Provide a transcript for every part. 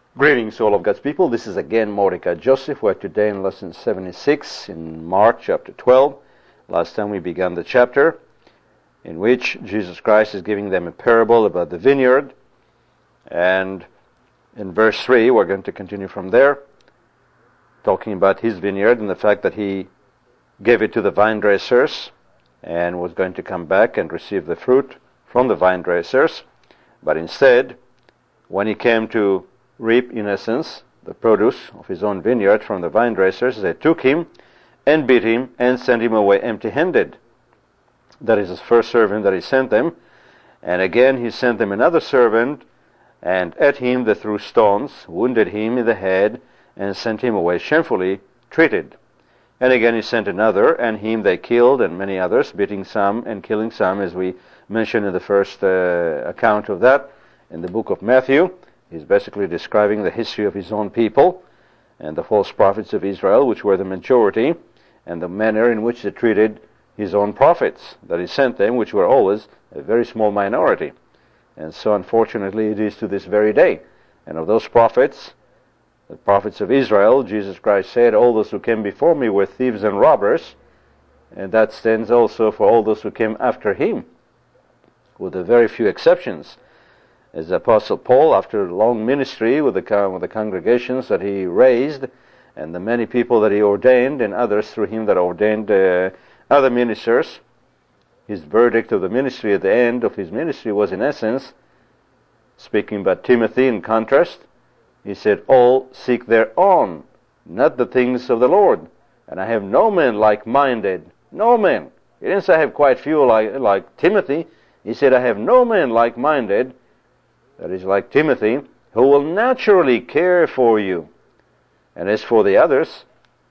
Greetings, all of God's people. This is again Mordecai Joseph. We're today in lesson 76 in Mark chapter 12. Last time we began the chapter in which Jesus Christ is giving them a parable about the vineyard. And in verse 3, we're going to continue from there, talking about his vineyard and the fact that he gave it to the vine dressers and was going to come back and receive the fruit from the vine dressers. But instead, when he came to reap, in essence, the produce of his own vineyard from the vine dressers, they took him and beat him and sent him away empty-handed. That is his first servant that he sent them. And again he sent them another servant, and at him they threw stones, wounded him in the head, and sent him away shamefully treated. And again he sent another, and him they killed, and many others, beating some and killing some, as we mentioned in the first account of that in the book of Matthew. He's basically describing the history of his own people and the false prophets of Israel, which were the majority, and the manner in which they treated his own prophets that he sent them, which were always a very small minority. And so unfortunately it is to this very day. And of those prophets, the prophets of Israel, Jesus Christ said, all those who came before me were thieves and robbers, and that stands also for all those who came after him, with a very few exceptions. As the Apostle Paul, after a long ministry with the congregations that he raised, and the many people that he ordained, and others through him that ordained other ministers, his verdict of the ministry at the end of his ministry was, in essence, speaking about Timothy in contrast, he said, all seek their own, not the things of the Lord. And I have no man like-minded, no man. He didn't say I have quite few like Timothy. He said, I have no man like-minded, that is like Timothy, who will naturally care for you. And as for the others,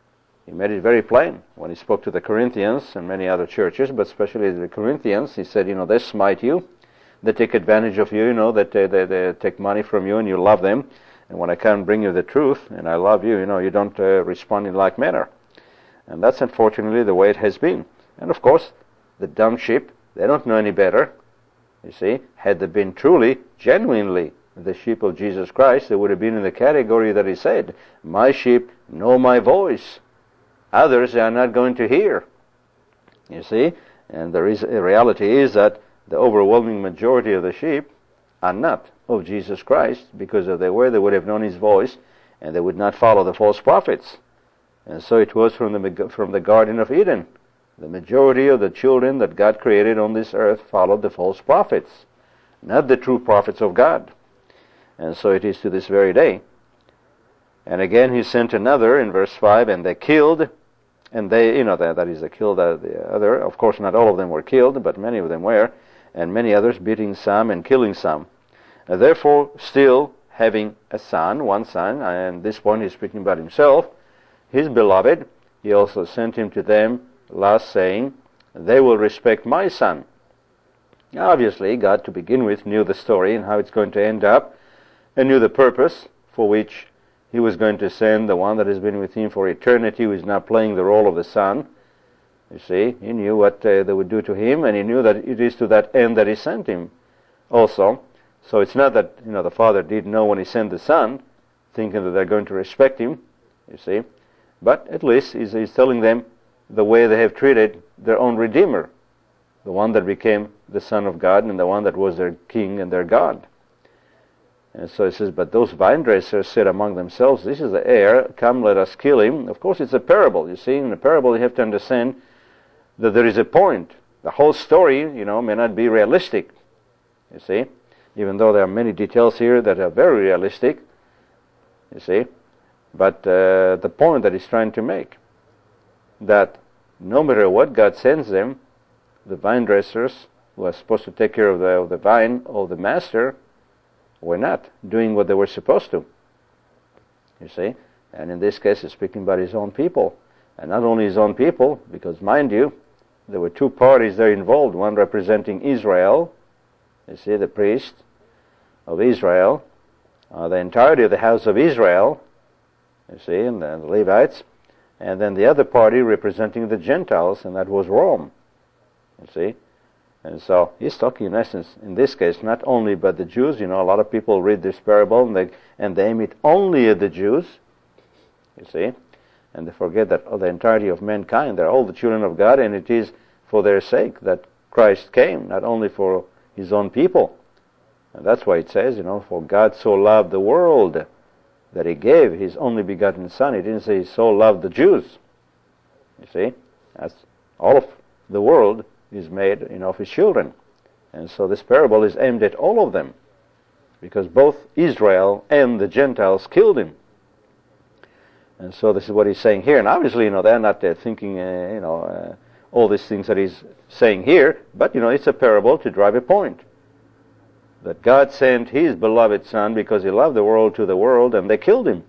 he made it very plain when he spoke to the Corinthians and many other churches, but especially the Corinthians. He said, they smite you, they take advantage of you, that they take money from you and you love them. And when I come bring you the truth and I love you, you don't respond in like manner. And that's unfortunately the way it has been. And of course, the dumb sheep, they don't know any better. You see, had they been truly, genuinely the sheep of Jesus Christ, they would have been in the category that he said, my sheep know my voice. Others are not going to hear. You see, and the reality is that the overwhelming majority of the sheep are not of Jesus Christ, because if they were, they would have known his voice, and they would not follow the false prophets. And so it was from the Garden of Eden. The majority of the children that God created on this earth followed the false prophets, not the true prophets of God. And so it is to this very day. And again he sent another in verse 5, and they killed, and they, that is, they killed the other. Of course, not all of them were killed, but many of them were, and many others, beating some and killing some. And therefore, still having a son, one son, and at this point he's speaking about himself, his beloved, he also sent him to them, last saying, they will respect my son. Now, obviously, God, to begin with, knew the story and how it's going to end up, and knew the purpose for which he was going to send the one that has been with him for eternity, who is now playing the role of the son. You see, he knew what they would do to him, and he knew that it is to that end that he sent him also. So it's not that, the father didn't know when he sent the son, thinking that they're going to respect him, you see. But at least he's telling them the way they have treated their own Redeemer, the one that became the Son of God and the one that was their King and their God. And so it says, but those vine dressers said among themselves, this is the heir, come let us kill him. Of course it's a parable. You see, in the parable you have to understand that there is a point. The whole story, may not be realistic, you see, even though there are many details here that are very realistic, you see. But the point that he's trying to make, that no matter what God sends them, the vine dressers who are supposed to take care of the vine or the master were not doing what they were supposed to. You see? And in this case, he's speaking about his own people. And not only his own people, because mind you, there were two parties there involved, one representing Israel, you see, the priest of Israel, the entirety of the house of Israel, you see, and the Levites, and then the other party representing the Gentiles, and that was Rome, you see. And so he's talking in essence, in this case, not only about the Jews. A lot of people read this parable and they aim it only at the Jews, you see, and they forget that the entirety of mankind, they're all the children of God, and it is for their sake that Christ came, not only for his own people. And that's why it says, for God so loved the world that he gave his only begotten Son. He didn't say he so loved the Jews. You see, that's all of the world is made, of his children. And so this parable is aimed at all of them, because both Israel and the Gentiles killed him. And so this is what he's saying here. And obviously, they're not thinking, all these things that he's saying here, but, it's a parable to drive a point. That God sent his beloved Son because he loved the world to the world, and they killed him.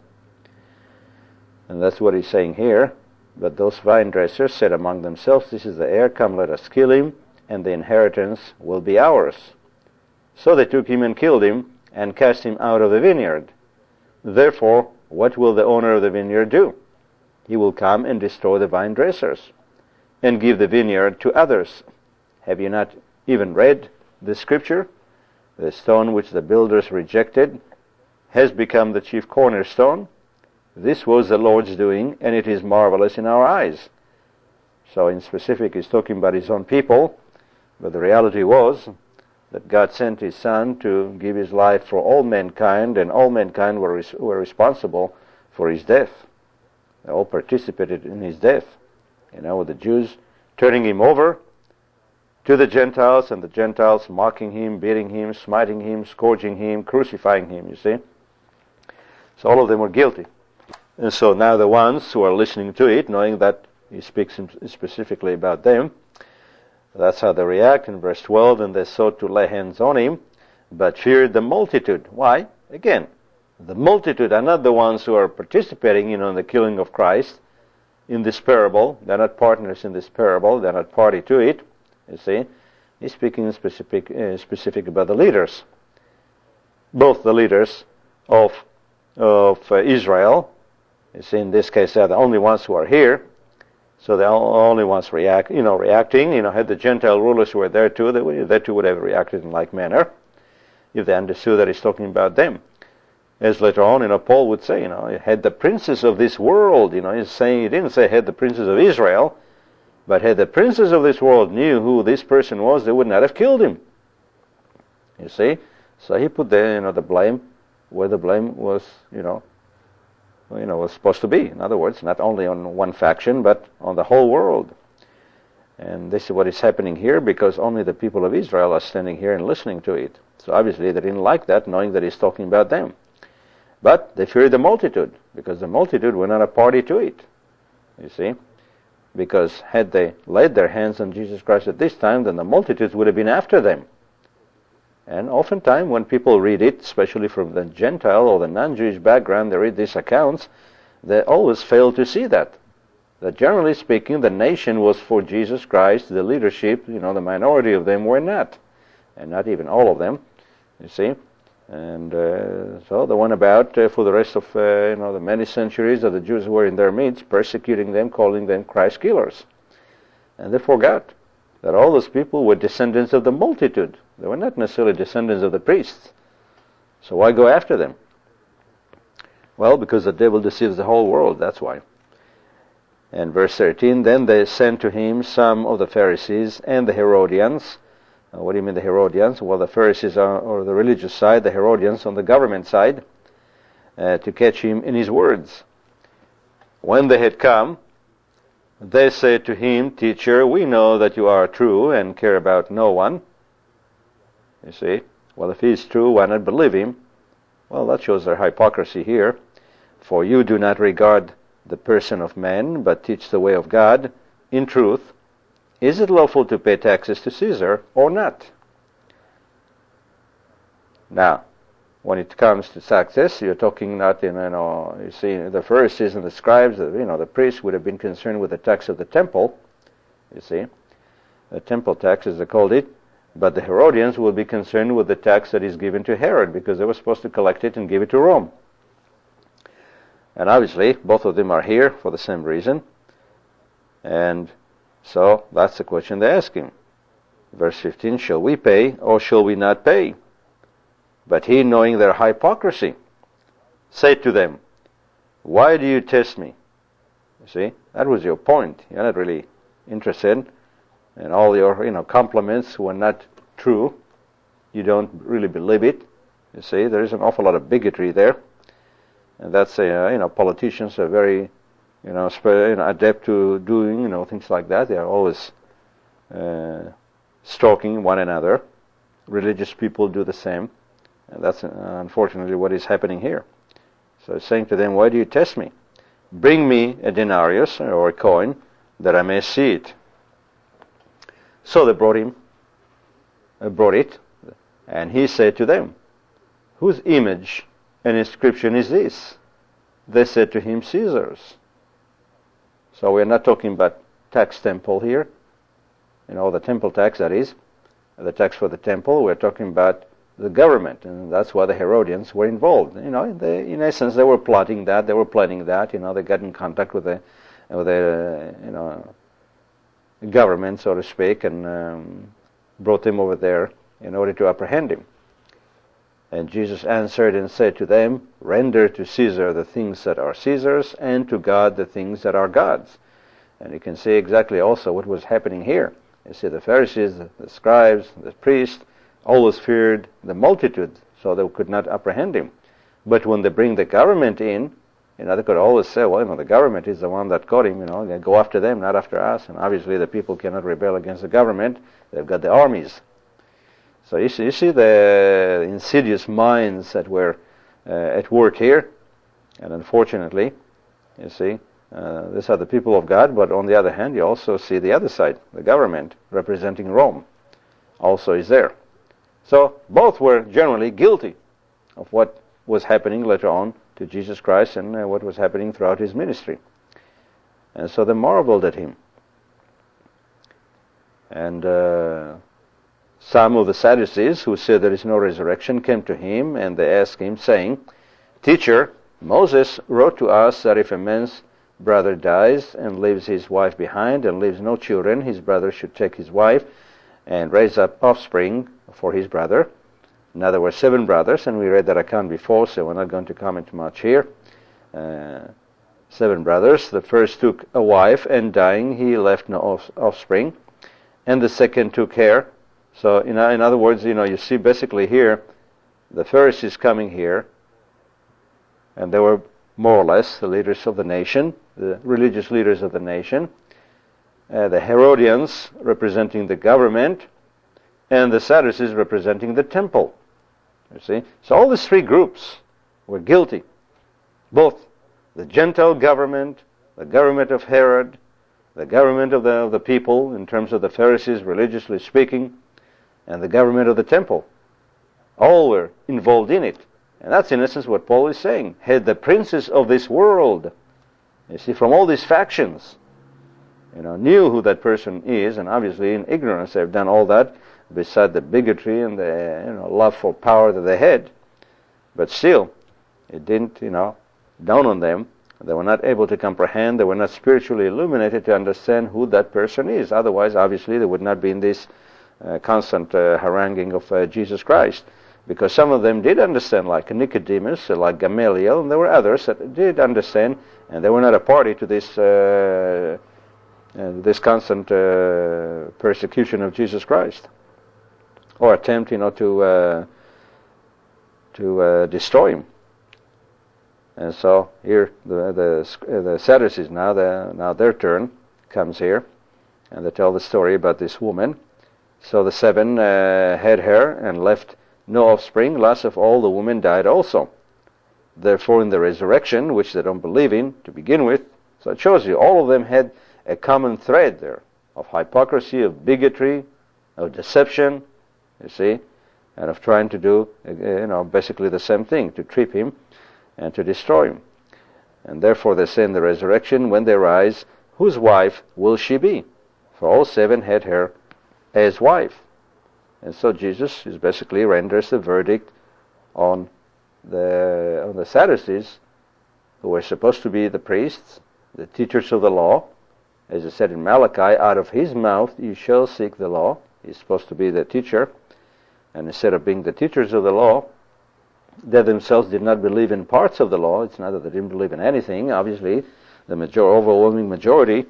And that's what he's saying here. But those vine dressers said among themselves, "This is the heir, come let us kill him, and the inheritance will be ours." So they took him and killed him, and cast him out of the vineyard. Therefore, what will the owner of the vineyard do? He will come and destroy the vine dressers, and give the vineyard to others. Have you not even read the scripture? The stone which the builders rejected has become the chief cornerstone. This was the Lord's doing, and it is marvelous in our eyes. So in specific, he's talking about his own people, but the reality was that God sent his Son to give his life for all mankind, and all mankind were responsible for his death. They all participated in his death. With the Jews turning him over to the Gentiles, and the Gentiles mocking him, beating him, smiting him, scourging him, crucifying him, you see. So all of them were guilty. And so now the ones who are listening to it, knowing that he speaks specifically about them, that's how they react in verse 12. And they sought to lay hands on him, but feared the multitude. Why? Again, the multitude are not the ones who are participating, in the killing of Christ in this parable. They're not partners in this parable. They're not party to it. You see, he's speaking specific about the leaders, both the leaders of Israel. You see, in this case, they're the only ones who are here, so they're only ones reacting. Had the Gentile rulers who were there too, they too would have reacted in like manner if they understood that he's talking about them. As later on, Paul would say, had the princes of this world, he's saying, he didn't say had the princes of Israel, but had the princes of this world knew who this person was, they would not have killed him. You see, so he put the blame where the blame was, was supposed to be. In other words, not only on one faction, but on the whole world. And this is what is happening here, because only the people of Israel are standing here and listening to it. So obviously they didn't like that, knowing that he's talking about them. But they feared the multitude, because the multitude were not a party to it. You see? Because had they laid their hands on Jesus Christ at this time, then the multitudes would have been after them. And oftentimes when people read it, especially from the Gentile or the non-Jewish background, they read these accounts, they always fail to see that. That generally speaking, the nation was for Jesus Christ, the leadership, the minority of them were not. And not even all of them, you see. And so they went about for the rest of, the many centuries that the Jews were in their midst, persecuting them, calling them Christ killers. And they forgot that all those people were descendants of the multitude. They were not necessarily descendants of the priests. So why go after them? Well, because the devil deceives the whole world, that's why. And verse 13, then they sent to him some of the Pharisees and the Herodians. What do you mean the Herodians? Well, the Pharisees are on the religious side, the Herodians on the government side, to catch him in his words. When they had come, they said to him, "Teacher, we know that you are true and care about no one." You see? Well, if he is true, why not believe him? Well, that shows their hypocrisy here. For you do not regard the person of man, but teach the way of God. In truth, is it lawful to pay taxes to Caesar or not? Now, when it comes to taxes, you're talking not in, you see, the Pharisees and the scribes, the priests would have been concerned with the tax of the temple, you see. The temple tax, as they called it. But the Herodians will be concerned with the tax that is given to Herod, because they were supposed to collect it and give it to Rome. And obviously, both of them are here for the same reason. And so, that's the question they ask him. Verse 15, shall we pay or shall we not pay? But he, knowing their hypocrisy, said to them, why do you test me? You see, that was your point. You're not really interested, and all your compliments were not true. You don't really believe it. You see, there is an awful lot of bigotry there, and that's politicians are very adept to doing things like that. They are always stalking one another. Religious people do the same, and that's unfortunately what is happening here. So he's saying to them, why do you test me? Bring me a denarius or a coin that I may see it. So they brought it, and he said to them, whose image and inscription is this? They said to him, Caesar's. So we're not talking about tax temple here, the temple tax, that is, the tax for the temple. We're talking about the government, and that's why the Herodians were involved. In essence, they were plotting that, they were planning that. They got in contact with the government, so to speak, and brought him over there in order to apprehend him. And Jesus answered and said to them, render to Caesar the things that are Caesar's, and to God the things that are God's. And you can see exactly also what was happening here. You see, the Pharisees, the scribes, the priests, always feared the multitude, so they could not apprehend him. But when they bring the government in, they could always say, well, the government is the one that caught him, they go after them, not after us. And obviously the people cannot rebel against the government. They've got the armies. So you see the insidious minds that were at work here. And unfortunately, you see, these are the people of God, but on the other hand, you also see the other side, the government representing Rome also is there. So both were generally guilty of what was happening later on to Jesus Christ and what was happening throughout his ministry. And so they marveled at him. And some of the Sadducees, who said there is no resurrection, came to him, and they asked him, saying, Teacher, Moses wrote to us that if a man's brother dies and leaves his wife behind and leaves no children, his brother should take his wife and raise up offspring for his brother. Now there were 7 brothers, and we read that account before, so we're not going to comment much here. 7 brothers. The first took a wife, and dying he left no offspring. And the second took her. So in other words, you see basically here, the Pharisees coming here, and they were more or less the leaders of the nation, the religious leaders of the nation. The Herodians representing the government, and the Sadducees representing the temple. You see? So all these 3 groups were guilty. Both the Gentile government, the government of Herod, the government of the people, in terms of the Pharisees, religiously speaking, and the government of the temple. All were involved in it. And that's in essence what Paul is saying. Had the princes of this world, you see, from all these factions, knew who that person is, and obviously in ignorance they've done all that, beside the bigotry and the love for power that they had. But still, it didn't dawn on them. They were not able to comprehend. They were not spiritually illuminated to understand who that person is. Otherwise, obviously, they would not be in this constant haranguing of Jesus Christ. Because some of them did understand, like Nicodemus, like Gamaliel, and there were others that did understand, and they were not a party to this constant persecution of Jesus Christ, or attempt, to destroy him. And so here, the Sadducees now their turn comes here, and they tell the story about this woman. So the 7 had her and left no offspring. Last of all, the woman died also. Therefore, in the resurrection, which they don't believe in to begin with, so it shows you all of them had a common thread there of hypocrisy, of bigotry, of deception, you see, and of trying to do, basically the same thing, to trip him and to destroy him. And therefore they say in the resurrection, when they rise, whose wife will she be? For all 7 had her as wife. And so Jesus is basically renders the verdict on the Sadducees, who were supposed to be the priests, the teachers of the law. As it said in Malachi, out of his mouth you shall seek the law. He's supposed to be the teacher. And instead of being the teachers of the law, they themselves did not believe in parts of the law. It's not that they didn't believe in anything. Obviously, the overwhelming majority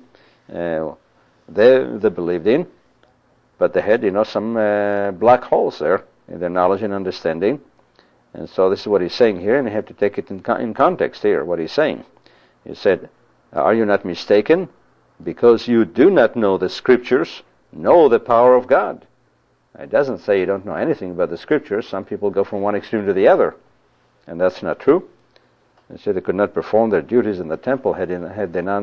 they believed in, but they had, some black holes there in their knowledge and understanding. And so this is what he's saying here, and you have to take it in context here, what he's saying. He said, are you not mistaken? Because you do not know the Scriptures, know the power of God. It doesn't say you don't know anything about the Scriptures. Some people go from one extreme to the other, and that's not true. They said they could not perform their duties in the temple had they not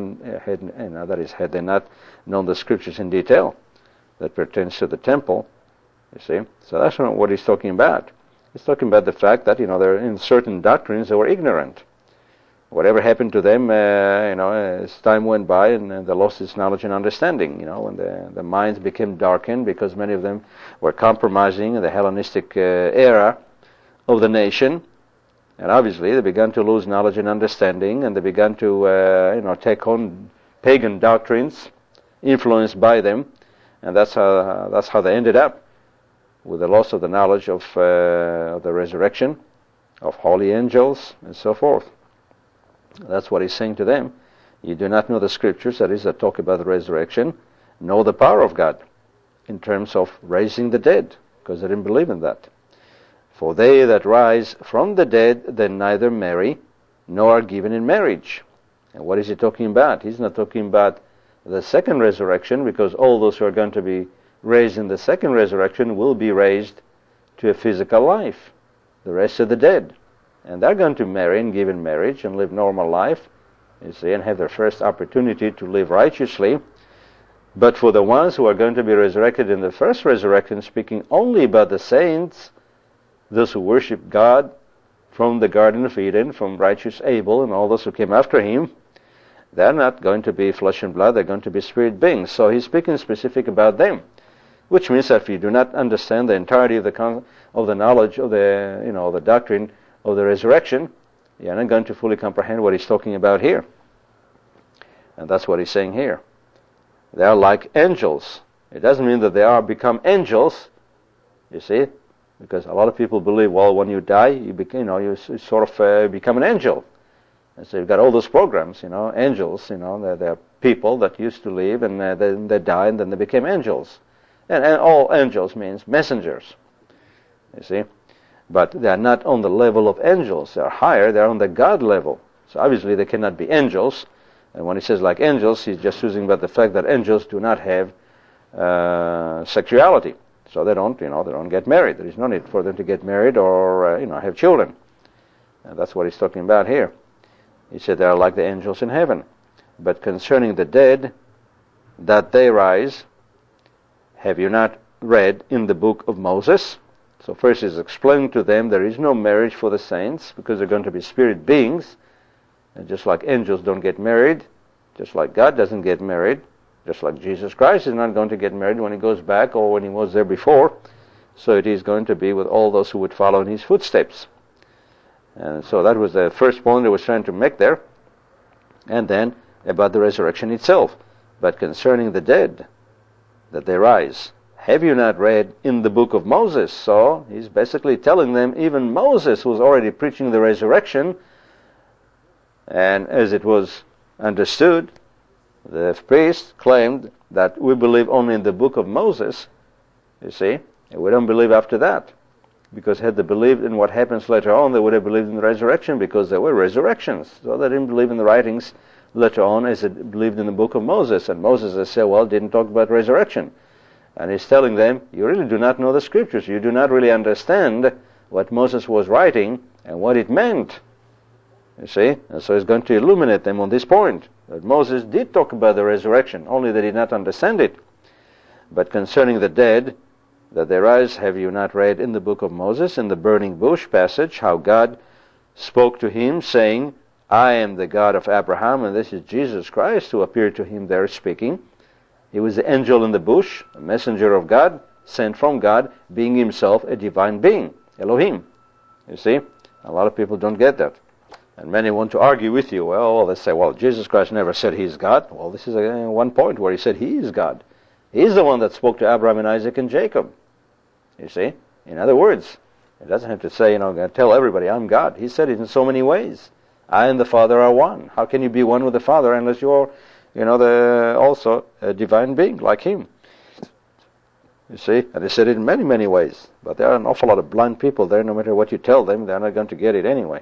known the Scriptures in detail that pertains to the temple. You see, so that's not what he's talking about. He's talking about the fact that they're in certain doctrines they were ignorant. Whatever happened to them, as time went by and they lost its knowledge and understanding, when the minds became darkened because many of them were compromising in the Hellenistic era of the nation. And obviously they began to lose knowledge and understanding, and they began to, take on pagan doctrines influenced by them. And that's how they ended up with the loss of the knowledge of the resurrection, of holy angels, and so forth. That's what he's saying to them. You do not know the Scriptures, that is, that talk about the resurrection, know the power of God in terms of raising the dead, because they didn't believe in that. For they that rise from the dead, they neither marry, nor are given in marriage. And what is he talking about? He's not talking about the second resurrection, because all those who are going to be raised in the second resurrection will be raised to a physical life. The rest of the dead. And they're going to marry and give in marriage and live normal life, you see, and have their first opportunity to live righteously. But for the ones who are going to be resurrected in the first resurrection, speaking only about the saints, those who worship God from the Garden of Eden, from righteous Abel and all those who came after him, they're not going to be flesh and blood, they're going to be spirit beings. So he's speaking specific about them, which means that if you do not understand the entirety of the knowledge of the doctrine of the resurrection, you're not going to fully comprehend what he's talking about here. And that's what he's saying here. They are like angels. It doesn't mean that they are become angels, you see, because a lot of people believe, well, when you die, you sort of become an angel. And so you've got all those programs, angels, they're people that used to live and then they died and then they became angels. And all angels means messengers, you see. But they are not on the level of angels. They are higher. They are on the God level. So obviously they cannot be angels. And when he says like angels, he's just using about the fact that angels do not have sexuality. So they don't get married. There is no need for them to get married or have children. And that's what he's talking about here. He said they are like the angels in heaven. But concerning the dead, that they rise, have you not read in the book of Moses? So first he's explaining to them there is no marriage for the saints because they're going to be spirit beings. And just like angels don't get married, just like God doesn't get married, just like Jesus Christ is not going to get married when he goes back or when he was there before, so it is going to be with all those who would follow in his footsteps. And so that was the first point he was trying to make there. And then about the resurrection itself. But concerning the dead, that they rise, have you not read in the book of Moses? So he's basically telling them even Moses was already preaching the resurrection, and as it was understood, the priests claimed that we believe only in the book of Moses, you see, and we don't believe after that. Because had they believed in what happens later on, they would have believed in the resurrection because there were resurrections. So they didn't believe in the writings later on as they believed in the book of Moses. And Moses, they said, didn't talk about resurrection. And he's telling them, you really do not know the Scriptures. You do not really understand what Moses was writing and what it meant. You see? And so he's going to illuminate them on this point. That Moses did talk about the resurrection, only they did not understand it. But concerning the dead, that they rise, have you not read in the book of Moses, in the burning bush passage, how God spoke to him, saying, I am the God of Abraham, and this is Jesus Christ who appeared to him there speaking. He was the angel in the bush, a messenger of God, sent from God, being himself a divine being, Elohim. You see, a lot of people don't get that. And many want to argue with you. Well, they say, Jesus Christ never said he's God. Well, this is one point where he said he is God. He's the one that spoke to Abraham and Isaac and Jacob. You see? In other words, it doesn't have to say, tell everybody, I'm God. He said it in so many ways. I and the Father are one. How can you be one with the Father unless you're, also a divine being like Him? You see? And He said it in many, many ways. But there are an awful lot of blind people there. No matter what you tell them, they're not going to get it anyway.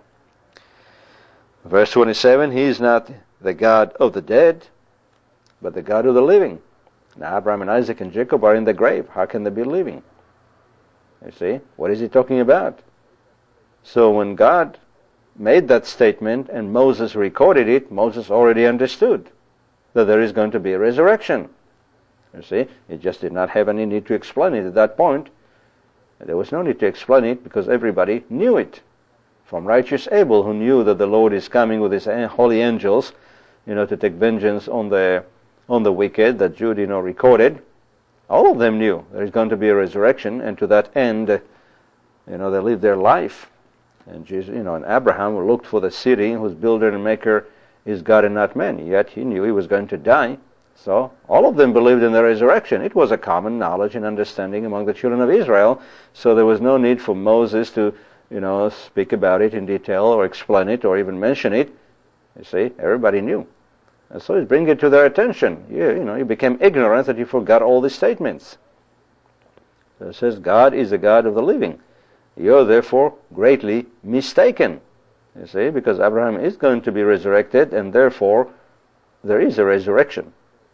Verse 27, He is not the God of the dead, but the God of the living. Now Abraham and Isaac and Jacob are in the grave. How can they be living? You see? What is He talking about? So when God made that statement and Moses recorded it, Moses already understood that there is going to be a resurrection. You see? He just did not have any need to explain it at that point. There was no need to explain it because everybody knew it. From righteous Abel, who knew that the Lord is coming with His holy angels, to take vengeance on the wicked, that Jude, recorded. All of them knew there is going to be a resurrection, and to that end, they lived their life. And Jesus, and Abraham looked for the city whose builder and maker is God and not man. Yet he knew he was going to die. So all of them believed in the resurrection. It was a common knowledge and understanding among the children of Israel. So there was no need for Moses to, speak about it in detail or explain it or even mention it. You see, everybody knew. And so he's bringing it to their attention. You became ignorant that you forgot all these statements. So it says, God is the God of the living. You're therefore greatly mistaken. You see, because Abraham is going to be resurrected, and therefore there is a resurrection.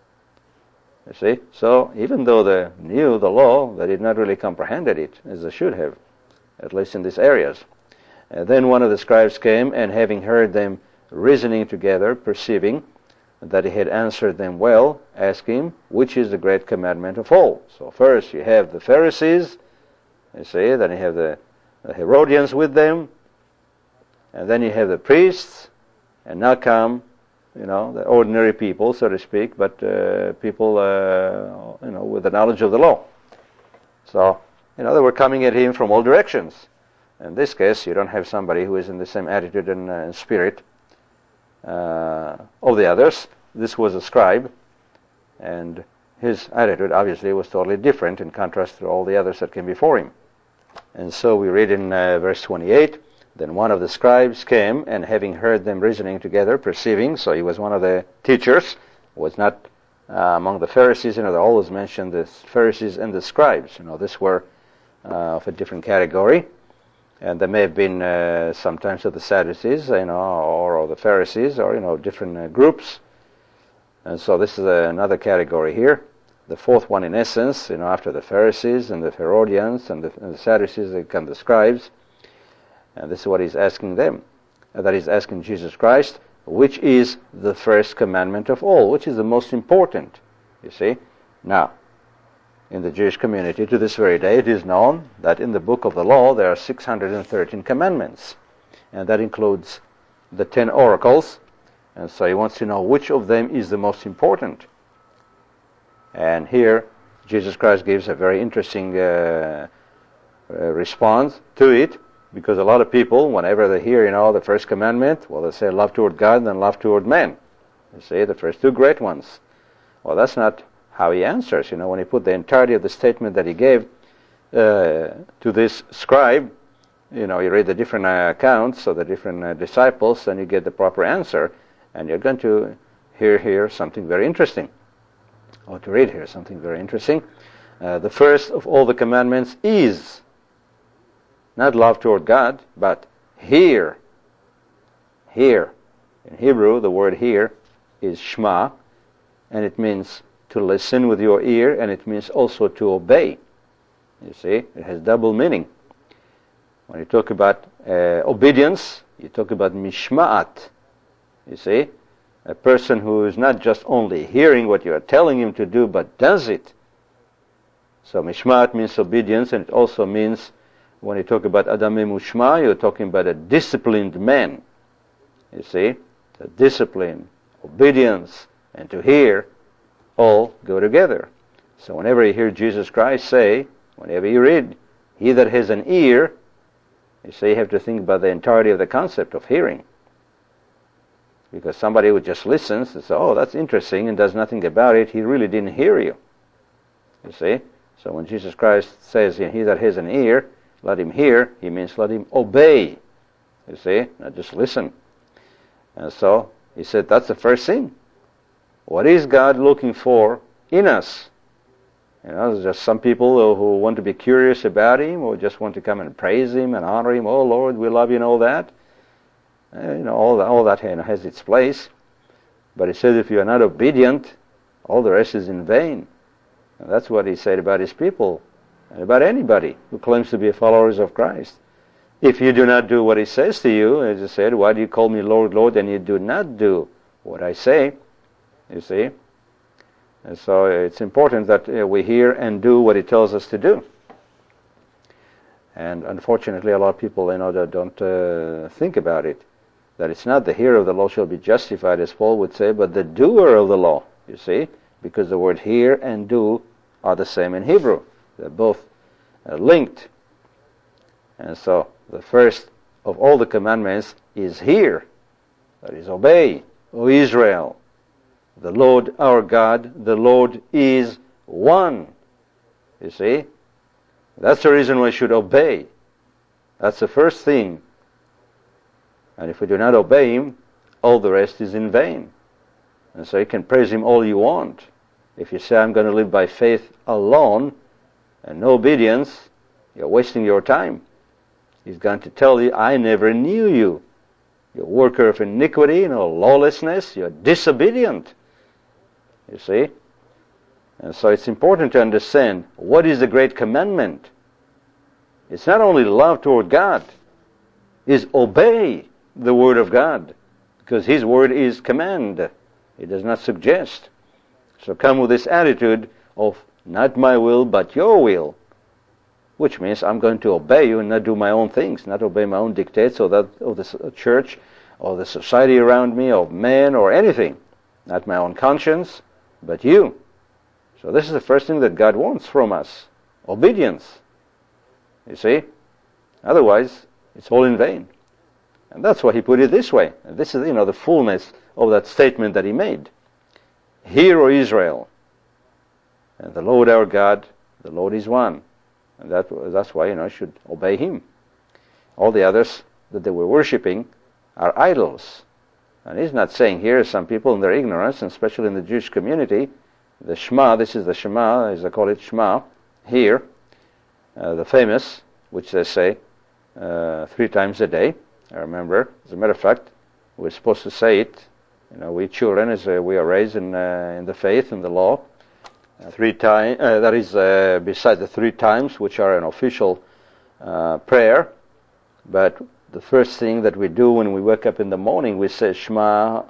You see, so even though they knew the law, they did not really comprehend it as they should have, at least in these areas. And then one of the scribes came, and having heard them reasoning together, perceiving that he had answered them well, asked him, which is the great commandment of all? So first you have the Pharisees, you see, then you have the Herodians with them, and then you have the priests, and now come, the ordinary people, so to speak, but people, with the knowledge of the law. So, they were coming at him from all directions. In this case, you don't have somebody who is in the same attitude and spirit of the others. This was a scribe, and his attitude obviously was totally different in contrast to all the others that came before him. And so we read in verse 28, Then one of the scribes came, and having heard them reasoning together, perceiving, so he was one of the teachers, was not among the Pharisees. They always mention the Pharisees and the scribes. This were of a different category. And there may have been sometimes of the Sadducees, or the Pharisees, or, different groups. And so this is another category here. The fourth one, in essence, after the Pharisees and the Herodians and the Sadducees, they come the scribes. And this is what he's asking them. That he's asking Jesus Christ, which is the first commandment of all, which is the most important, you see. Now, in the Jewish community, to this very day, it is known that in the book of the law, there are 613 commandments. And that includes the 10 oracles. And so he wants to know which of them is the most important. And here, Jesus Christ gives a very interesting response to it, because a lot of people, whenever they hear, the first commandment, they say love toward God and love toward men. You see, the first two great ones. Well, that's not how he answers. When he put the entirety of the statement that he gave to this scribe, you read the different accounts of the different disciples, and you get the proper answer, and you're going to hear here something very interesting. Or to read here something very interesting. The first of all the commandments is not love toward God, but hear. Hear. In Hebrew, the word hear is shema, and it means to listen with your ear, and it means also to obey. You see, it has double meaning. When you talk about obedience, you talk about mishma'at. You see, a person who is not just only hearing what you are telling him to do, but does it. So mishma'at means obedience, and it also means, when you talk about Adam Mushma, you're talking about a disciplined man. You see, the discipline, obedience, and to hear all go together. So whenever you hear Jesus Christ say, whenever you read, he that has an ear, you say you have to think about the entirety of the concept of hearing. Because somebody who just listens and says, oh, that's interesting, and does nothing about it, he really didn't hear you. You see? So when Jesus Christ says, he that has an ear, let him hear, he means let him obey. You see? Not just listen. And so, he said that's the first thing. What is God looking for in us? There's just some people who want to be curious about Him, or just want to come and praise Him and honor Him. Oh Lord, we love you and all that. All that has its place. But He said if you are not obedient, all the rest is in vain. And that's what He said about His people, and about anybody who claims to be followers of Christ. If you do not do what He says to you, as He said, why do you call me Lord, Lord, and you do not do what I say? You see? And so it's important that we hear and do what He tells us to do. And unfortunately, a lot of people, don't think about it. That it's not the hearer of the law shall be justified, as Paul would say, but the doer of the law. You see? Because the word hear and do are the same in Hebrew. They're both linked. And so the first of all the commandments is hear. That is obey, O Israel. The Lord our God, the Lord is one. You see? That's the reason we should obey. That's the first thing. And if we do not obey Him, all the rest is in vain. And so you can praise Him all you want. If you say, I'm going to live by faith alone, and no obedience, you're wasting your time. He's going to tell you, I never knew you. You're a worker of iniquity, lawlessness, you're disobedient. You see? And so it's important to understand what is the great commandment. It's not only love toward God, it's obey the Word of God, because His Word is command. It does not suggest. So come with this attitude of not my will, but your will, which means I'm going to obey you and not do my own things, not obey my own dictates or that of the church or the society around me or man or anything. Not my own conscience, but you. So this is the first thing that God wants from us. Obedience. You see? Otherwise, it's all in vain. And that's why He put it this way. And this is, the fullness of that statement that He made. Hear, O Israel, and the Lord our God, the Lord is one. And that's why, you should obey Him. All the others that they were worshipping are idols. And He's not saying here, some people in their ignorance, and especially in the Jewish community, the Shema, this is the Shema, as they call it, Shema, here, the famous, which they say 3 times a day. I remember, as a matter of fact, we're supposed to say it, we children, as we are raised in the faith and the law, 3 times, that is beside the 3 times, which are an official prayer. But the first thing that we do when we wake up in the morning, we say Shema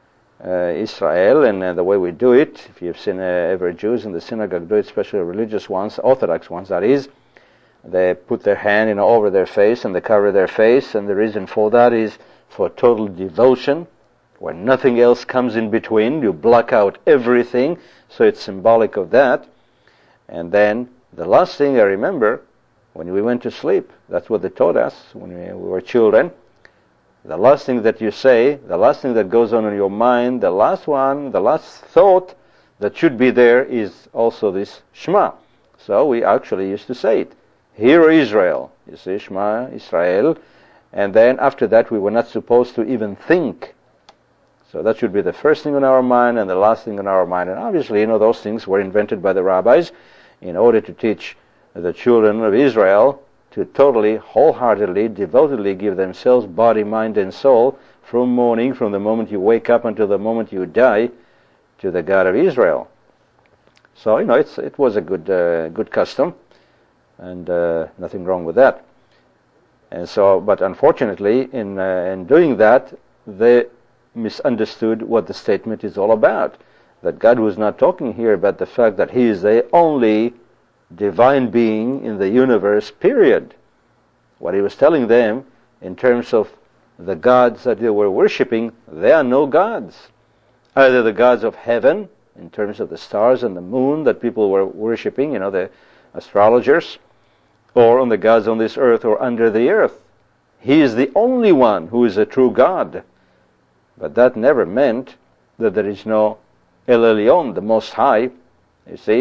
Israel, and the way we do it, if you've seen ever Jews in the synagogue do it, especially religious ones, Orthodox ones that is, they put their hand over their face and they cover their face, and the reason for that is for total devotion, where nothing else comes in between. You block out everything, so it's symbolic of that. And then the last thing I remember, when we went to sleep, that's what they taught us when we were children. The last thing that you say, the last thing that goes on in your mind, the last one, the last thought that should be there is also this Shema. So we actually used to say it. Hear, O Israel. You see, Shema Israel. And then after that we were not supposed to even think. So that should be the first thing on our mind and the last thing on our mind. And obviously, those things were invented by the rabbis in order to teach the children of Israel to totally, wholeheartedly, devotedly give themselves, body, mind, and soul, from the moment you wake up until the moment you die, to the God of Israel. So, it was a good custom, and nothing wrong with that. And so, but unfortunately, in doing that, they misunderstood what the statement is all about. That God was not talking here about the fact that He is the only divine being in the universe, period. What He was telling them, in terms of the gods that they were worshipping, they are no gods. Either the gods of heaven, in terms of the stars and the moon that people were worshipping, the astrologers, or on the gods on this earth or under the earth. He is the only one who is a true God. But that never meant that there is no El Elyon, the Most High, you see,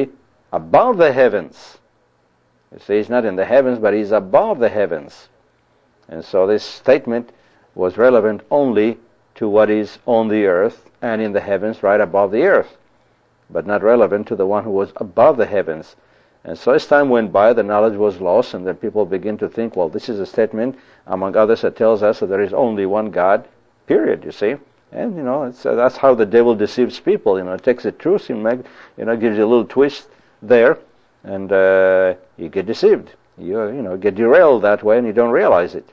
above the heavens. You see, he's not in the heavens, but he's above the heavens. And so this statement was relevant only to what is on the earth and in the heavens right above the earth, but not relevant to the one who was above the heavens. And so as time went by, the knowledge was lost, and then people begin to think, well, this is a statement, among others, that tells us that there is only one God, period, you see. And, that's how the devil deceives people. It takes the truth, gives you a little twist there, and you get deceived. You get derailed that way, and you don't realize it.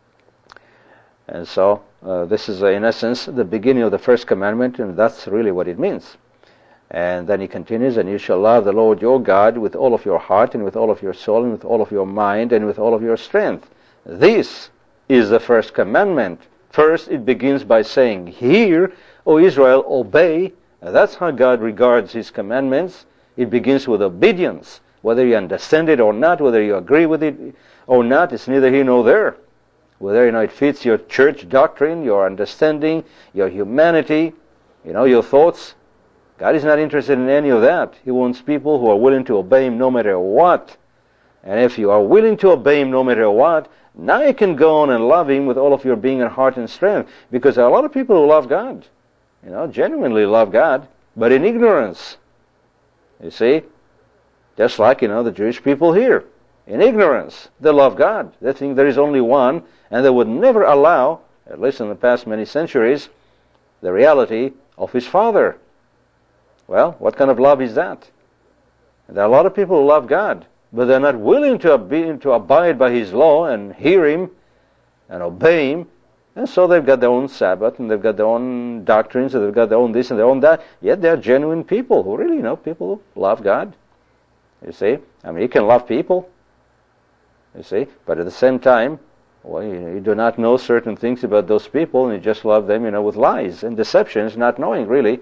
And so this is, in essence, the beginning of the first commandment, and that's really what it means. And then he continues, and you shall love the Lord your God with all of your heart, and with all of your soul, and with all of your mind, and with all of your strength. This is the first commandment. First, it begins by saying, hear, O Israel, obey. That's how God regards his commandments. It begins with obedience. Whether you understand it or not, whether you agree with it or not, it's neither here nor there. Whether it fits your church doctrine, your understanding, your humanity, your thoughts. God is not interested in any of that. He wants people who are willing to obey him no matter what. And if you are willing to obey him no matter what, now you can go on and love him with all of your being and heart and strength. Because there are a lot of people who love God. Genuinely love God, but in ignorance. You see? Just like, the Jewish people here. In ignorance. They love God. They think there is only one, and they would never allow, at least in the past many centuries, the reality of his Father. Well, what kind of love is that? There are a lot of people who love God, but they're not willing to abide by his law and hear him and obey him. And so they've got their own Sabbath, and they've got their own doctrines, and they've got their own this and their own that. Yet they're genuine people who really, people who love God. You see? You can love people. You see? But at the same time, you do not know certain things about those people, and you just love them, with lies and deceptions, not knowing really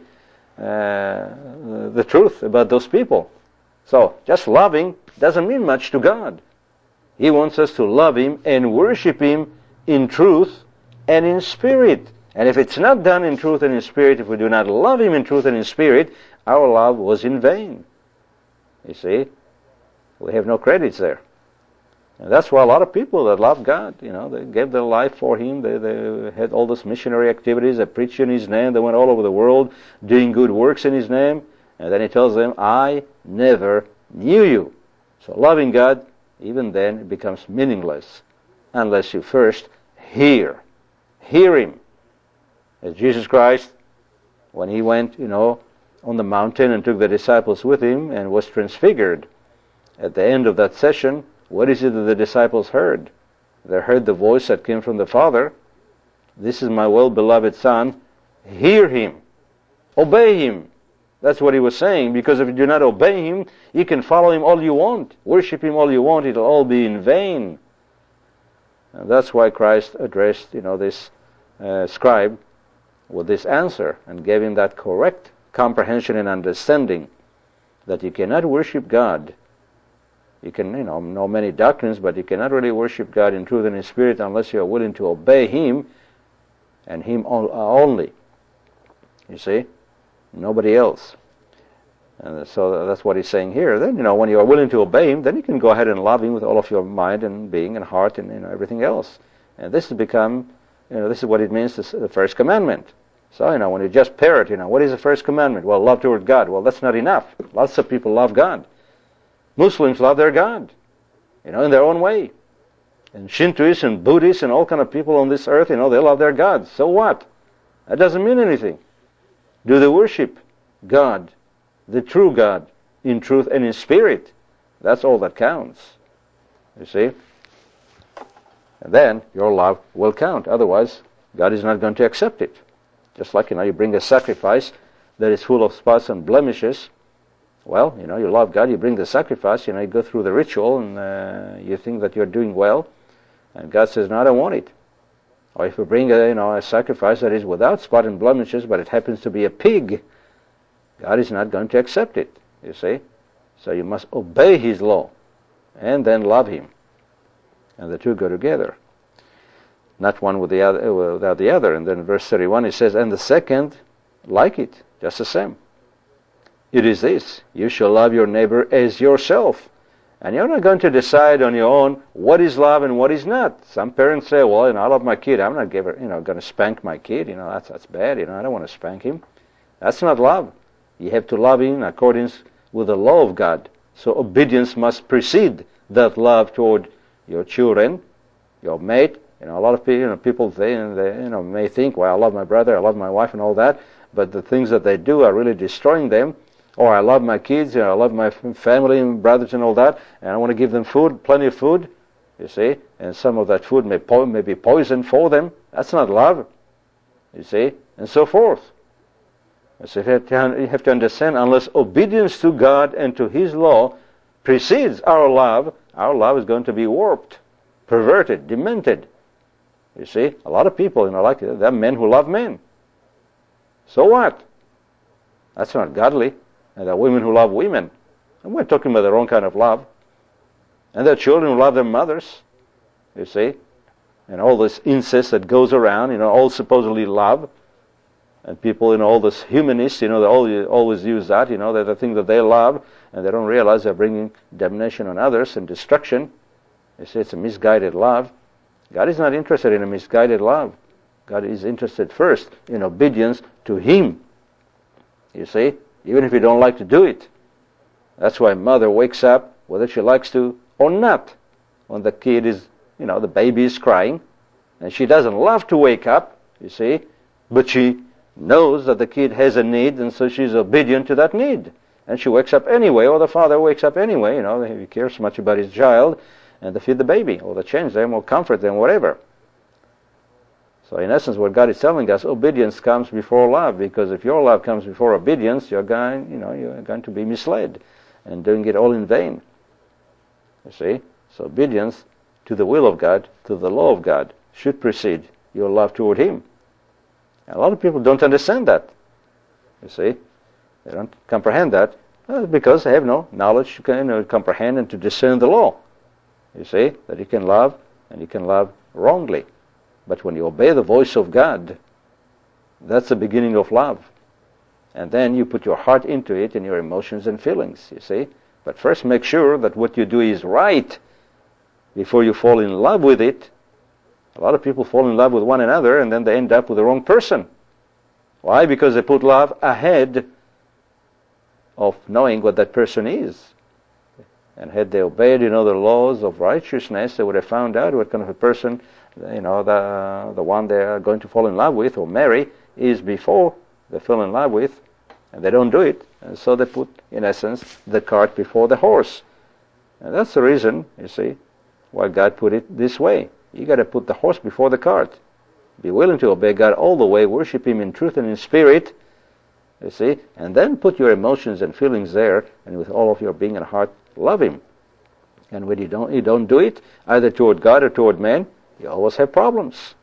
the truth about those people. So, just loving doesn't mean much to God. He wants us to love him and worship him in truth and in spirit. And if it's not done in truth and in spirit, if we do not love him in truth and in spirit, our love was in vain. You see? We have no credits there. And that's why a lot of people that love God, they gave their life for him. They had all those missionary activities. They preached in his name. They went all over the world doing good works in his name. And then he tells them, I never knew you. So loving God, even then, it becomes meaningless unless you first hear him. As Jesus Christ, when he went, on the mountain and took the disciples with him and was transfigured, at the end of that session, what is it that the disciples heard? They heard the voice that came from the Father. This is my well-beloved Son. Hear him. Obey him. That's what he was saying, because if you do not obey him, you can follow him all you want, worship him all you want, it'll all be in vain. And that's why Christ addressed, this scribe with this answer and gave him that correct comprehension and understanding that you cannot worship God. You can, know many doctrines, but you cannot really worship God in truth and in spirit unless you are willing to obey him and him only. You see? Nobody else. And so that's what he's saying here. Then, when you are willing to obey him, then you can go ahead and love him with all of your mind and being and heart and everything else. And this has become, this is what it means, the first commandment. So, when you just parrot, what is the first commandment? Well, love toward God. Well, that's not enough. Lots of people love God. Muslims love their God, in their own way. And Shintoists and Buddhists and all kind of people on this earth, they love their gods. So what? That doesn't mean anything. Do they worship God, the true God, in truth and in spirit? That's all that counts. You see? And then your love will count. Otherwise, God is not going to accept it. Just like, you bring a sacrifice that is full of spots and blemishes. Well, you love God, you bring the sacrifice, you go through the ritual, and you think that you're doing well, and God says, no, I don't want it. Or if you bring a sacrifice that is without spot and blemishes, but it happens to be a pig, God is not going to accept it, you see. So you must obey his law, and then love him. And the two go together. Not one with the other, without the other. And then in verse 31 it says, and the second, like it, just the same. It is this: you shall love your neighbor as yourself. And you're not going to decide on your own what is love and what is not. Some parents say, well, I love my kid. I'm not going to spank my kid. That's bad. I don't want to spank him. That's not love. You have to love him in accordance with the law of God. So obedience must precede that love toward your children, your mate. A lot of people they may think, well, I love my brother, I love my wife, and all that, but the things that they do are really destroying them. Or I love my kids, I love my family and brothers and all that, and I want to give them food, plenty of food, you see, and some of that food may be poison for them. That's not love, you see, and so forth. So you have to understand, unless obedience to God and to His law precedes our love is going to be warped, perverted, demented. You see, a lot of people, there are men who love men. So what? That's not godly. And there are women who love women. And we're talking about the wrong kind of love. And there are children who love their mothers, you see. And all this incest that goes around, all supposedly love. And people, all this humanists, they always use that, they're the thing that they love, and they don't realize they're bringing damnation on others and destruction. They say it's a misguided love. God is not interested in a misguided love. God is interested first in obedience to Him. You see? Even if you don't like to do it. That's why mother wakes up, whether she likes to or not, when the kid is, the baby is crying. And she doesn't love to wake up, you see, but she knows that the kid has a need, and so she's obedient to that need. And she wakes up anyway, or the father wakes up anyway, he cares much about his child, and they feed the baby, or they change them, or comfort them, whatever. So in essence, what God is telling us, obedience comes before love, because if your love comes before obedience, you're going to be misled and doing it all in vain. You see? So obedience to the will of God, to the law of God, should precede your love toward Him. And a lot of people don't understand that. You see? They don't comprehend that because they have no knowledge to comprehend and to discern the law. You see? That you can love, and you can love wrongly. But when you obey the voice of God, that's the beginning of love. And then you put your heart into it and your emotions and feelings, you see. But first make sure that what you do is right before you fall in love with it. A lot of people fall in love with one another and then they end up with the wrong person. Why? Because they put love ahead of knowing what that person is. And had they obeyed, the laws of righteousness, they would have found out what kind of a person, the one they are going to fall in love with or marry is before they fell in love with, and they don't do it. And so they put, in essence, the cart before the horse. And that's the reason, you see, why God put it this way. You got to put the horse before the cart. Be willing to obey God all the way, worship Him in truth and in spirit, you see, and then put your emotions and feelings there, and with all of your being and heart, love Him. And when you don't do it, either toward God or toward man, you always have problems.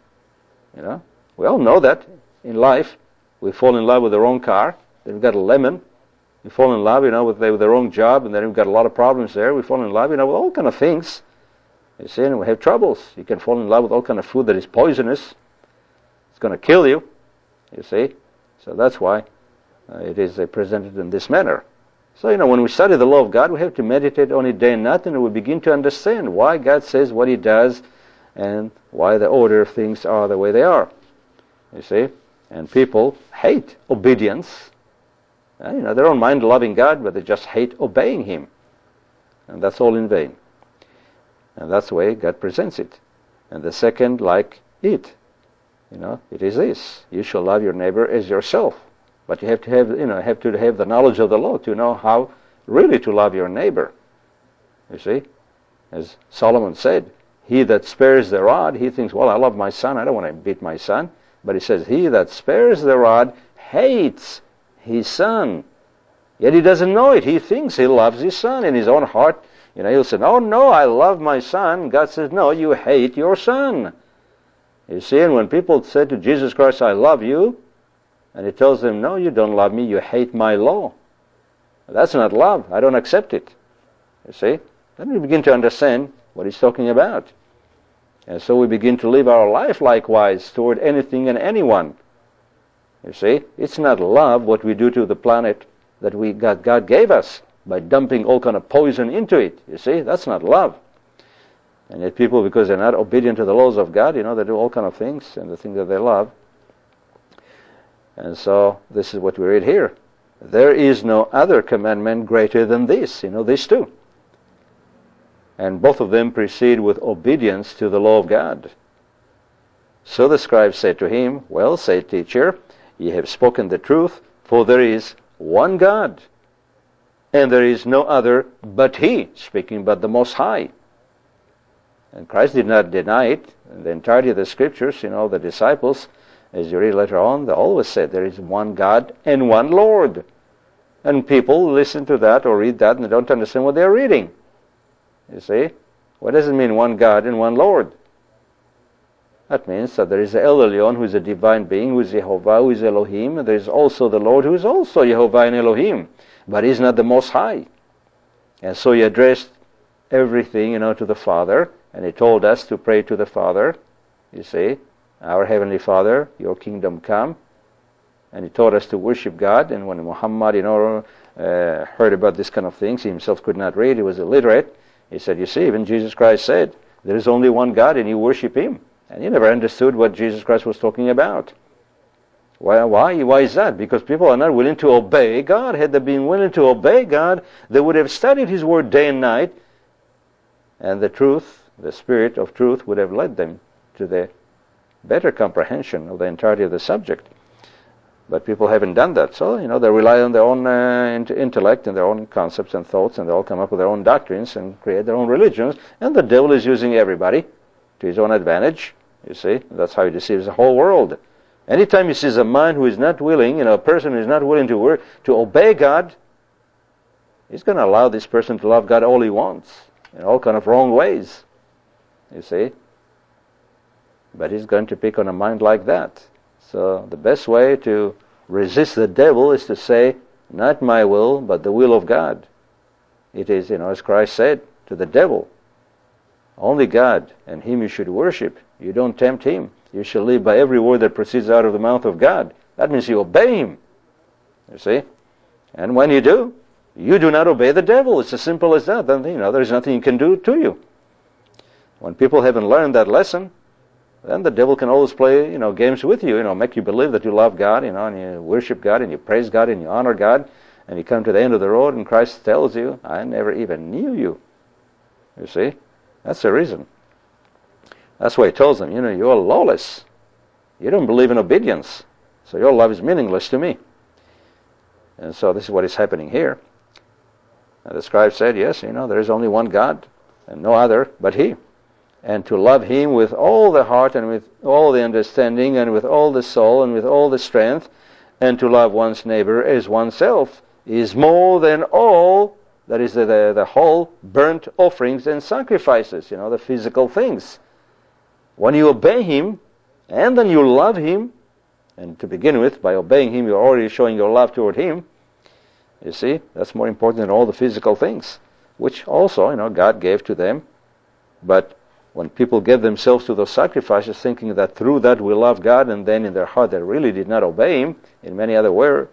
We all know that in life. We fall in love with the wrong car, then we've got a lemon. We fall in love, with the wrong job, and then we've got a lot of problems there. We fall in love, with all kind of things. You see, and we have troubles. You can fall in love with all kind of food that is poisonous. It's going to kill you. You see, so that's why it is presented in this manner. So, when we study the law of God, we have to meditate on it day and night, and we begin to understand why God says what He does and why the order of things are the way they are. You see? And people hate obedience. They don't mind loving God, but they just hate obeying Him. And that's all in vain. And that's the way God presents it. And the second, like it. It is this: you shall love your neighbor as yourself. But you have to have the knowledge of the law to know how really to love your neighbor. You see, as Solomon said, he that spares the rod, he thinks, well, I love my son, I don't want to beat my son. But he says, he that spares the rod hates his son. Yet he doesn't know it. He thinks he loves his son in his own heart. He'll say, oh no, I love my son. God says, no, you hate your son. You see, and when people say to Jesus Christ, I love you, and He tells them, no, you don't love me, you hate my law. That's not love. I don't accept it. You see? Then we begin to understand what He's talking about. And so we begin to live our life likewise toward anything and anyone. You see? It's not love what we do to the planet that God gave us by dumping all kind of poison into it. You see, that's not love. And yet people, because they're not obedient to the laws of God, they do all kind of things, and the things that they love. And so this is what we read here. There is no other commandment greater than this. These two. And both of them proceed with obedience to the law of God. So the scribe said to him, Well, said teacher, ye have spoken the truth, for there is one God, and there is no other but He, speaking but the Most High. And Christ did not deny it. In the entirety of the Scriptures, the disciples, as you read later on, they always said there is one God and one Lord. And people listen to that or read that and they don't understand what they're reading. You see? What does it mean, one God and one Lord? That means that there is El Elyon, who is a divine being, who is Jehovah, who is Elohim, and there is also the Lord, who is also Jehovah and Elohim, but He is not the Most High. And so He addressed everything, to the Father, and He told us to pray to the Father, you see, our Heavenly Father, your kingdom come. And He taught us to worship God, and when Muhammad, heard about this kind of things, he himself could not read, he was illiterate, he said, you see, even Jesus Christ said, there is only one God and you worship Him. And he never understood what Jesus Christ was talking about. Why? Why is that? Because people are not willing to obey God. Had they been willing to obey God, they would have studied His Word day and night, and the truth, the Spirit of truth, would have led them to the better comprehension of the entirety of the subject. But people haven't done that. So, they rely on their own intellect and their own concepts and thoughts, and they all come up with their own doctrines and create their own religions. And the devil is using everybody to his own advantage. You see, that's how he deceives the whole world. Anytime he sees a mind who is not willing, a person who is not willing to obey God, he's going to allow this person to love God all he wants in all kind of wrong ways. You see, but he's going to pick on a mind like that. So the best way to resist the devil is to say, not my will, but the will of God. It is, as Christ said to the devil, only God, and Him you should worship. You don't tempt Him. You shall live by every word that proceeds out of the mouth of God. That means you obey Him. You see? And when you do not obey the devil. It's as simple as that. Then, there's nothing he can do to you. When people haven't learned that lesson, then the devil can always play, games with you, make you believe that you love God, and you worship God, and you praise God, and you honor God, and you come to the end of the road, and Christ tells you, I never even knew you. You see? That's the reason. That's why He tells them, you're lawless. You don't believe in obedience, so your love is meaningless to me. And so this is what is happening here. And the scribe said, yes, there is only one God, and no other but He. And to love Him with all the heart and with all the understanding and with all the soul and with all the strength, and to love one's neighbor as oneself is more than all, that is the whole burnt offerings and sacrifices, the physical things. When you obey Him and then you love Him, and to begin with, by obeying Him, you're already showing your love toward Him. You see, that's more important than all the physical things, which also, God gave to them. But when people gave themselves to those sacrifices, thinking that through that we love God, and then in their heart they really did not obey Him in many other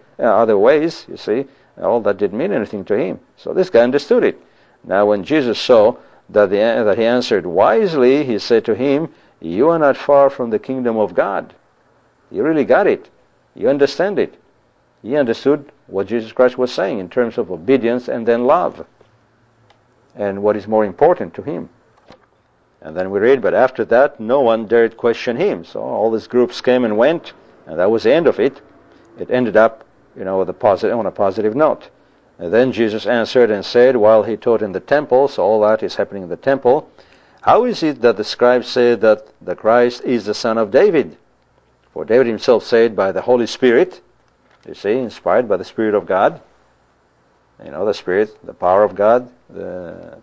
ways, you see, all that didn't mean anything to Him. So this guy understood it. Now when Jesus saw that he answered wisely, He said to him, you are not far from the kingdom of God. You really got it. You understand it. He understood what Jesus Christ was saying in terms of obedience and then love, and what is more important to him. And then we read, but after that no one dared question Him. So all these groups came and went, and that was the end of it. It ended up, on a positive note. And then Jesus answered and said, while He taught in the temple, so all that is happening in the temple, how is it that the scribes say that the Christ is the son of David? For David himself said by the Holy Spirit, you see, inspired by the Spirit of God, the Spirit, the power of God, the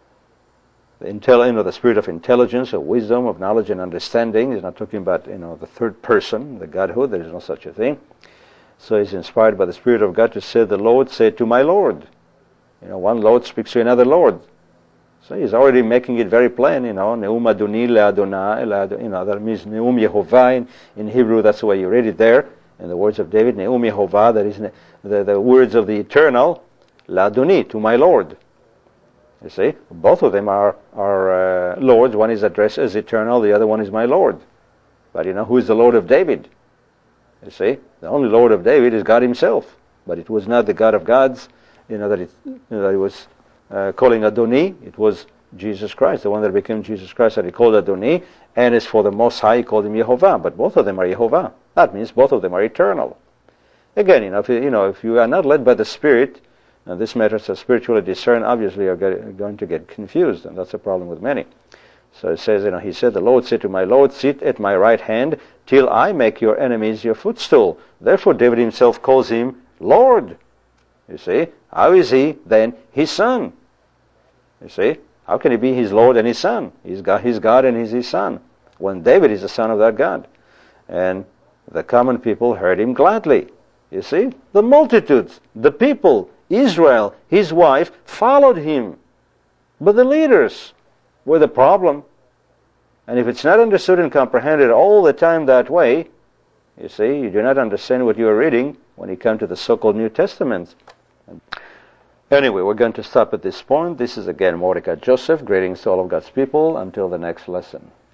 Spirit of intelligence, of wisdom, of knowledge and understanding. He's not talking about, the third person, the Godhood. There is no such a thing. So he's inspired by the Spirit of God to say, the Lord said to my Lord. One Lord speaks to another Lord. So he's already making it very plain, Neum Adoni le'Adonai, that means Neum Yehovah in Hebrew. That's the way you read it there. In the words of David, Ne'um Yehovah, that is the words of the Eternal, Laduni, to my Lord. You see, both of them are lords. One is addressed as eternal, the other one is my Lord. But who is the Lord of David? You see, the only Lord of David is God himself. But it was not the God of gods, that he was calling Adoni. It was Jesus Christ, the one that became Jesus Christ, that he called Adoni. And as for the Most High, he called him Yehovah. But both of them are Yehovah. That means both of them are eternal. Again, if you are not led by the Spirit, and this matters are spiritually discerned, obviously you're going to get confused, and that's a problem with many. So it says, he said, the Lord said to my Lord, sit at my right hand till I make your enemies your footstool. Therefore David himself calls him Lord. You see, how is he then his son? You see, how can he be his Lord and his son? He's God and he's his son, when David is the son of that God. And the common people heard him gladly. You see, the multitudes, the people, Israel, his wife, followed him. But the leaders were the problem. And if it's not understood and comprehended all the time that way, you see, you do not understand what you are reading when you come to the so-called New Testament. Anyway, we're going to stop at this point. This is again Mordecai Joseph. Greetings to all of God's people. Until the next lesson.